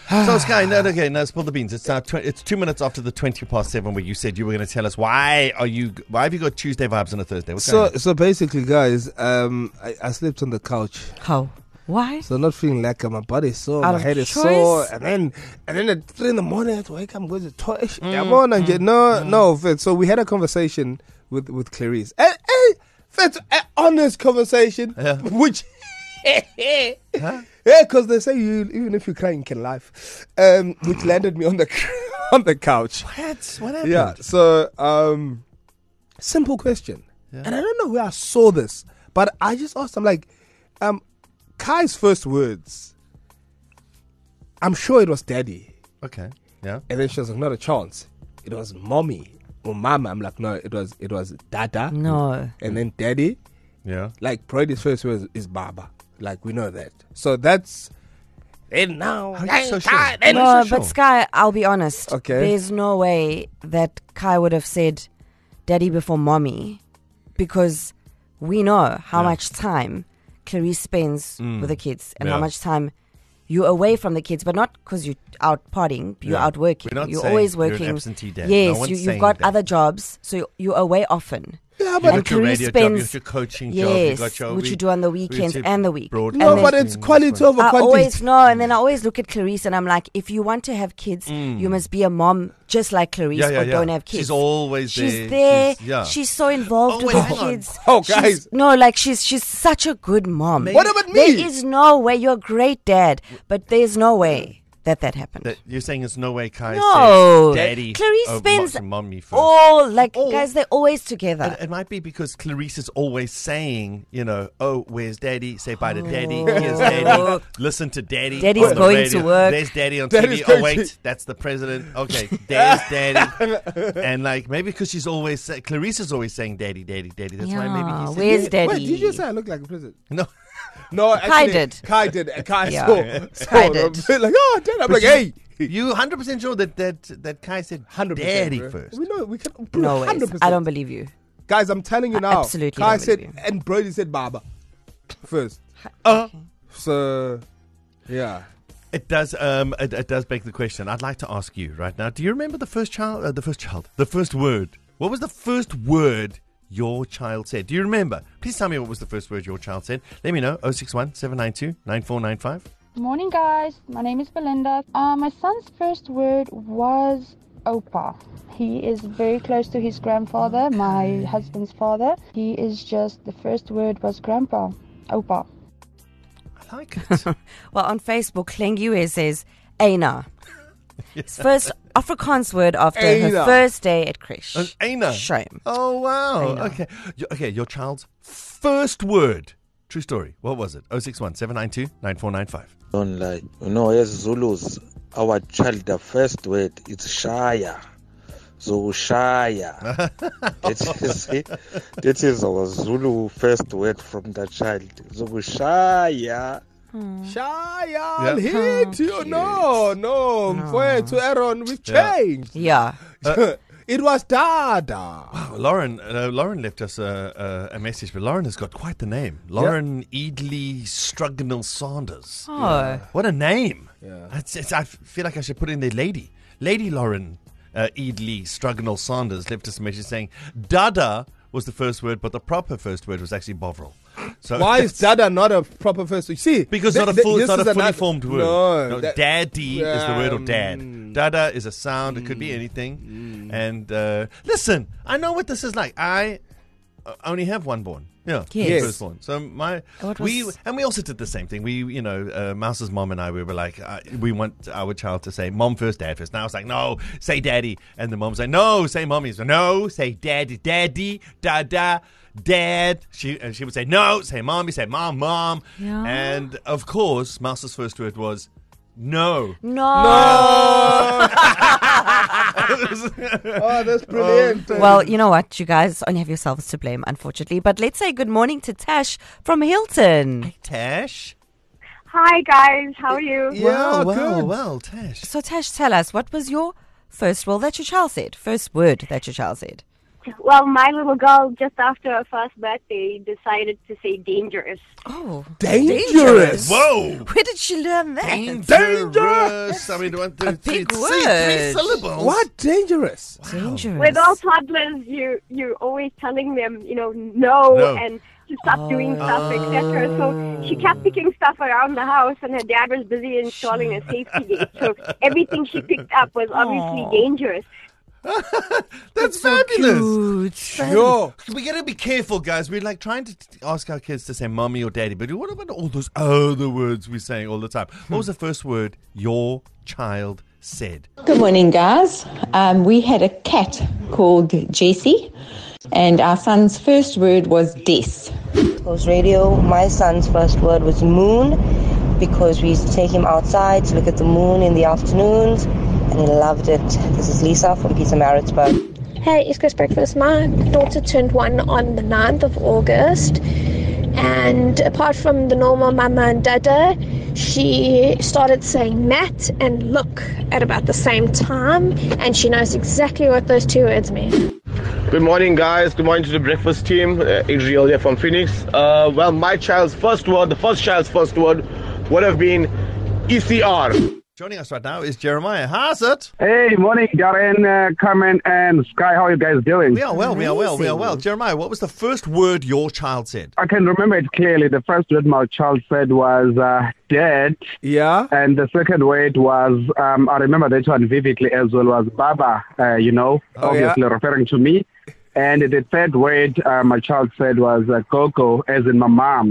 So Sky, no, spill the beans. It's it's 2 minutes after the 7:20 where you said you were going to tell us why have you got Tuesday vibes on a Thursday? What's going on? So basically, guys, I slept on the couch. How? Why? So not feeling like my body is sore, Out my of head is choice? sore, and then at 3 in the morning I have to wake up and go to the toilet. No, Fitz. So we had a conversation with Clarice. Fitz, an honest conversation, which because they say even if you cry, you can laugh, which landed me on the couch. What happened? Yeah. So simple question, and I don't know where I saw this, but I just asked him like, Kai's first words, I'm sure it was daddy. Okay. Yeah. And then she was like, not a chance. It was mommy or mama. I'm like, no, it was dada. No. And then daddy. Yeah. Like Brody's first word is baba. Like we know that. So that's and now. How are you so sure? No, but Sky, I'll be honest. Okay. There's no way that Kai would have said daddy before mommy, because we know how much time Clarice spends with the kids and how much time you're away from the kids, but not because you're out partying, you're out working. We're not you're saying always you're an working. absentee dad. Yes, No one's you've saying got that. other jobs, so you're away often. Yeah, You but got your Clarice radio job, you spends- got your coaching job, you Yes, got your which you do on the weekends and the week. broadcasting. no, and but then- it's quality over I quantity. always know, and then I always look at Clarice and I'm like, if you want to have kids, you must be a mom just like Clarice, or don't have kids. She's always there. She's there. She's, She's so involved Oh, with wait, her hang on. kids. Oh, She's- guys. no, like she's such a good mom. What about me? There is no way. You're a great dad, but there's no way that happened. You're saying there's no way Kai No. said daddy Clarice over spends mommy first. guys, they're always together. It might be because Clarice is always saying, oh, where's daddy? Say bye to daddy. Here's daddy. Listen to daddy. Daddy's on the going radio. to work. There's daddy on Daddy's TV. going Oh, wait, to- that's the president. Okay, there's daddy. And like maybe because she's always Clarice is always saying daddy, daddy, daddy. That's why maybe Yeah, he said where's daddy? Wait, did you say I look like a president? no. No, actually, did. Kai did. And Kai Yeah. saw. Kai did. Like, oh, dad. I'm like, hey. You 100% sure that Kai said 100%, daddy bro. first? We know we can. No ways. 100%. I don't believe you. Guys, I'm telling you now. absolutely Kai don't said, believe you. and Brody said Baba first. So, yeah. It does. It does beg the question. I'd like to ask you right now. Do you remember the first word? What was the first word your child said? Do you remember? Please tell me what was the first word your child said. Let me know. 061 792 9495. Morning, guys. My name is Belinda. My son's first word was Opa. He is very close to his grandfather, my husband's father. The first word was Grandpa. Opa. I like it. Well, on Facebook, Klengiwe says Aina. His first Afrikaans word after Aina. her first day at creche. Aina. Shame. Oh wow. Aina. Okay. Okay. Your child's first word. True story. What was it? 061 792 9495. Don't lie. As Zulus, our child, the first word is Shaya. Shaya. That is our Zulu first word from the child. Shaya. Shaya, hit you. No. To Aaron, we've changed. Yeah. It was Dada. Lauren left us a message, but Lauren has got quite the name. Lauren Eadley Strugnell Sanders. Oh. What a name. Yeah. I feel like I should put in there Lady Lauren Eadley Strugnell Sanders left us a message saying Dada was the first word, but the proper first word was actually Bovril. So Why is Dada not a proper first? You see, because it's not a fully formed word. No, daddy is the word of dad. Dada is a sound. It could be anything. And listen, I know what this is like. I only have one born. Yeah, Yes. firstborn. So What we was- also did the same thing. We, Mouse's mom and I, we were like, we want our child to say mom first, dad first. Now it's like, no, say daddy, and the mom's like, no, say mommy. So no, say daddy, dada, dad. She would say no, say mommy, say mom. Yeah. And of course, Mouse's first word was no. No. Oh, that's brilliant. Well, you know what? You guys only have yourselves to blame, unfortunately. But let's say good morning to Tash from Hilton. Tash. Hi guys, how are you? Yeah, good. well, Tash. So, Tash, tell us, what was your first word that your child said? Well, my little girl, just after her first birthday, decided to say dangerous. Oh, Dangerous. Whoa! Where did she learn that? Dangerous! I mean, one, two, three, big three word. syllables. What? Dangerous. Dangerous. With all toddlers, you're always telling them, no. And to stop doing stuff, etc. So she kept picking stuff around the house, and her dad was busy installing a safety gate. So everything she picked up was obviously dangerous. That's fabulous. Cute. Sure. We gotta be careful, guys. We're like trying to ask our kids to say mommy or daddy, but what about all those other words we're saying all the time? What was the first word your child said? Good morning, guys. We had a cat called Jessie, and our son's first word was des. Coast Radio, my son's first word was moon because we used to take him outside to look at the moon in the afternoons, and he loved it. This is Lisa from Pietermaritzburg. Hey, East Coast Breakfast. My daughter turned 1 on the 9th of August, and apart from the normal mama and dada, she started saying Matt and look at about the same time, and she knows exactly what those 2 words mean. Good morning, guys. Good morning to the breakfast team. Adriel here from Phoenix. Well, my child's first word, the first child's first word would have been ECR. Joining us right now is Jeremiah. How's it? Hey, morning, Darren, Carmen, and Sky. How are you guys doing? We are well. Jeremiah, what was the first word your child said? I can remember it clearly. The first word my child said was dad. Yeah. And the second word was, I remember that one vividly as well, was Baba, obviously referring to me. And the third word my child said was Coco, as in my mom,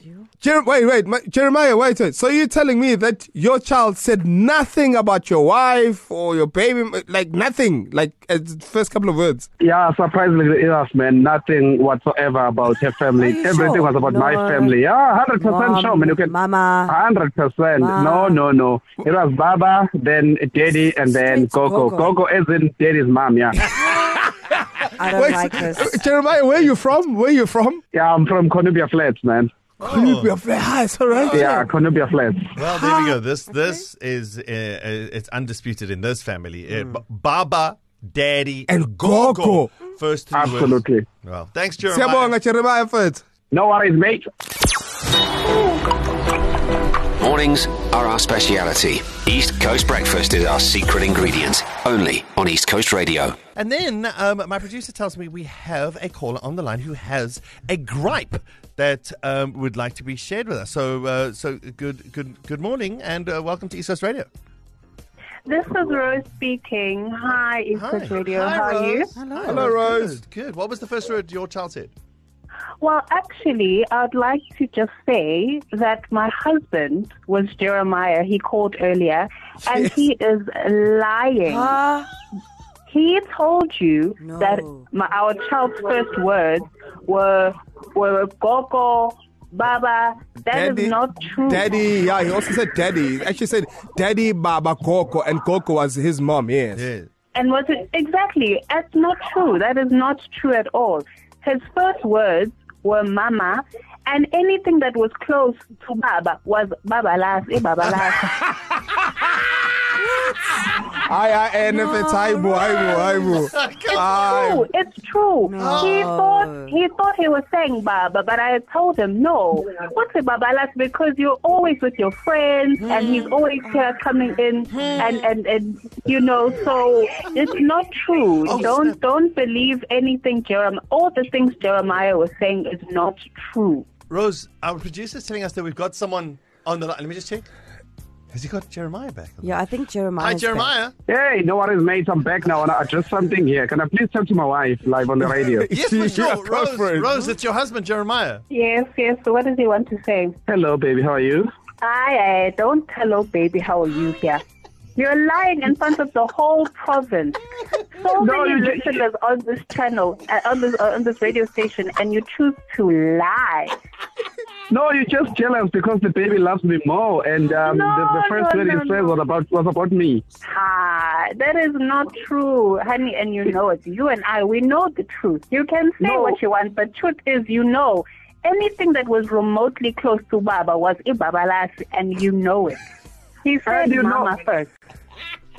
Jeremiah, wait. So you're telling me that your child said nothing about your wife or your baby, like nothing, like first couple of words? Yeah, surprisingly, yes, man, nothing whatsoever about her family. Everything was about my family. Yeah, 100% sure, man. You can, Mama. 100%. Mom. No. It was Baba, then Daddy, and then Coco. Coco as in Daddy's mom, yeah. I don't like this. Jeremiah, where are you from? Yeah, I'm from Cornubia Flats, man. Cornubia Flats, all right. Yeah, Cornubia Flats. Well, there we go. This is it's undisputed in this family. Baba, Daddy, and Gogo. First 2 Absolutely. words. Well, thanks, Jeremiah. Siyabonga, Jeremiah, first. No worries, mate. Mornings are our speciality. East Coast Breakfast is our secret ingredient. Only on East Coast Radio. And then my producer tells me we have a caller on the line who has a gripe that would like to be shared with us. So good morning and welcome to East Coast Radio. This is Rose speaking. Hi, East Coast Radio. Hi, How Rose. are you? Hello, Rose. Good. What was the first word your child said? Well, actually, I'd like to just say that my husband was Jeremiah. He called earlier, and he is lying. He told you that our child's first words were Gogo, Baba. That is not true. Daddy, yeah, he also said daddy. He actually said Daddy, Baba, Coco, and Coco was his mom, yes. Yeah. And was it exactly? That's not true. That is not true at all. His first words were Mama, and anything that was close to Baba was Baba Las, Baba Las. It's true. No. He thought he was saying Baba, but I told him no. What's a Baba Las? Because you're always with your friends, and he's always here coming in, and so it's not true. Don't believe anything all the things Jeremiah was saying is not true. Rose, our producer's telling us that we've got someone on the line. Let me just check. Has he got Jeremiah back? Yeah, I think Jeremiah. Hi, Jeremiah. Hey, no worries, mate. I'm back now, and I address something here. Can I please talk to my wife live on the radio? Yes, for sure. Rose, it's your husband, Jeremiah. Yes. So what does he want to say? Hello, baby. How are you? I don't hello, baby. How are you here? You're lying in front of the whole province. So many listeners on this channel, on this radio station, and you choose to lie. No, you're just jealous because the baby loves me more, and the first word he said was about me. That is not true, honey, and you know it. You and I, we know the truth. You can say what you want, but truth is, anything that was remotely close to Baba was Ibabalas, and you know it. He said Mama first.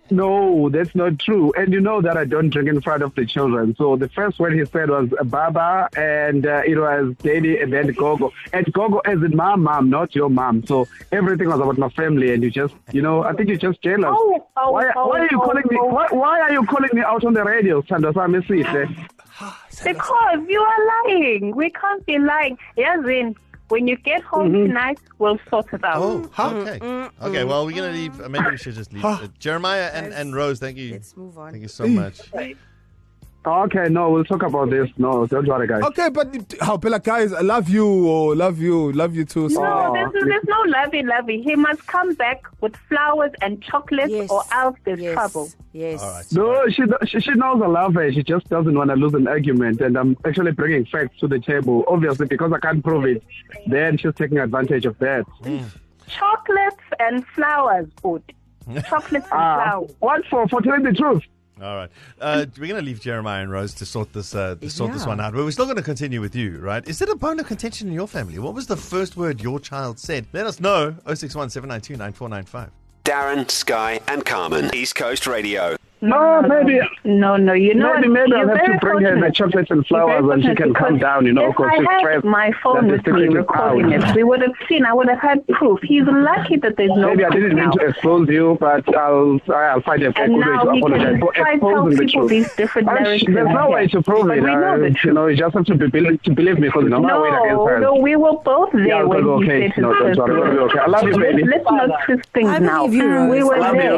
No, that's not true. And you know that I don't drink in front of the children. So the first word he said was Baba, and it was Daddy, and then Gogo. And Gogo as in my mom, not your mom. So everything was about my family, and you just, I think you're just jealous. Why are you calling me? Why are you calling me out on the radio, Sandosa Messi? Because you are lying. We can't be lying. Yazin, when you get home tonight, we'll sort it out. Oh, okay. Okay, well, we're going to leave. Maybe we should just leave. Jeremiah and Rose, thank you. Let's move on. Thank you so much. Okay, no, we'll talk about this. No, don't worry, guys. Okay, but guys, I love you, or love you too. So. No, there's no lovey. He must come back with flowers and chocolates, or else there's trouble. Yes. All right. No, she knows I love her. She just doesn't want to lose an argument, and I'm actually bringing facts to the table. Obviously, because I can't prove it, then she's taking advantage of that. Chocolates and flowers, food. Chocolates and flowers. What for telling the truth? All right. We're going to leave Jeremiah and Rose to sort this one out. But we're still going to continue with you, right? Is it a bone of contention in your family? What was the first word your child said? Let us know. 061 792 9495. Darren, Sky, and Carmen. East Coast Radio. No. Maybe You know maybe what? I'll have to bring her the chocolates and flowers and she can calm down, because she's if I stressed. had my phone with me recording it, we would have seen. I would have had proof. He's lucky that there's no Maybe I proof didn't mean now. to expose you, but I'll find a fair And way now to he apologize can for try to tell exposing the people truth. these different narratives. There's no way to prove But it. we know the truth. You just have to believe me, because no way against her. No, we were both there Yeah, when it'll he be okay. said his No, don't first worry, word. it'll be okay. I love you, baby. Let's not twist things I now. believe you, We were Rose. there.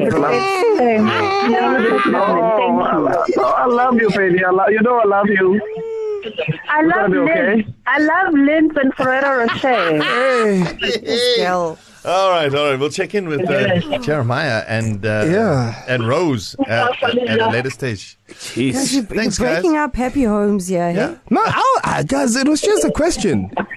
Thank you. I love you, baby. I love you. I love okay? Lynn. I love Lynn and Ferrero Rocher. Girl. All right. We'll check in with Jeremiah and Rose at a later stage. Guys, you're breaking up happy homes here. Yeah. No, guys, it was just a question.